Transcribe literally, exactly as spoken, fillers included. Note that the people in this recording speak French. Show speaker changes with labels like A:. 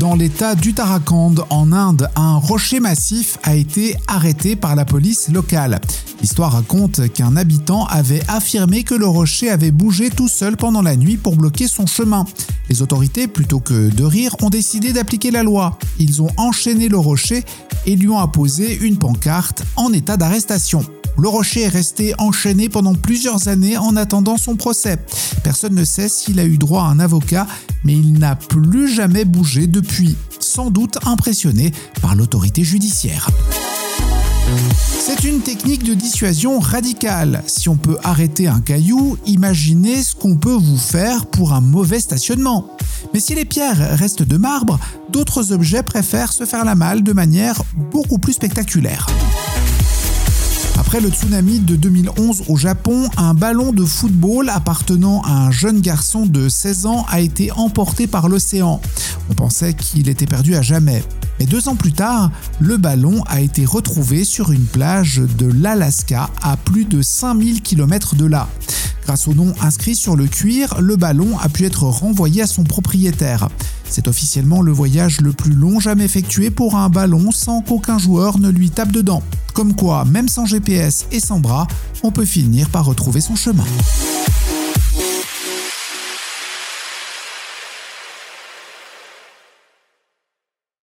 A: Dans l'état d'Uttarakhand, en Inde, un rocher massif a été arrêté par la police locale. L'histoire raconte qu'un habitant avait affirmé que le rocher avait bougé tout seul pendant la nuit pour bloquer son chemin. Les autorités, plutôt que de rire, ont décidé d'appliquer la loi. Ils ont enchaîné le rocher et lui ont apposé une pancarte en état d'arrestation. Le rocher est resté enchaîné pendant plusieurs années en attendant son procès. Personne ne sait s'il a eu droit à un avocat, mais il n'a plus jamais bougé depuis, sans doute impressionné par l'autorité judiciaire. C'est une technique de dissuasion radicale. Si on peut arrêter un caillou, imaginez ce qu'on peut vous faire pour un mauvais stationnement. Mais si les pierres restent de marbre, d'autres objets préfèrent se faire la malle de manière beaucoup plus spectaculaire. Après le tsunami de deux mille onze au Japon, un ballon de football appartenant à un jeune garçon de seize ans a été emporté par l'océan. On pensait qu'il était perdu à jamais. Mais deux ans plus tard, le ballon a été retrouvé sur une plage de l'Alaska à plus de cinq mille kilomètres de là. Grâce au nom inscrit sur le cuir, le ballon a pu être renvoyé à son propriétaire. C'est officiellement le voyage le plus long jamais effectué pour un ballon sans qu'aucun joueur ne lui tape dedans. Comme quoi, même sans G P S et sans bras, on peut finir par retrouver son chemin.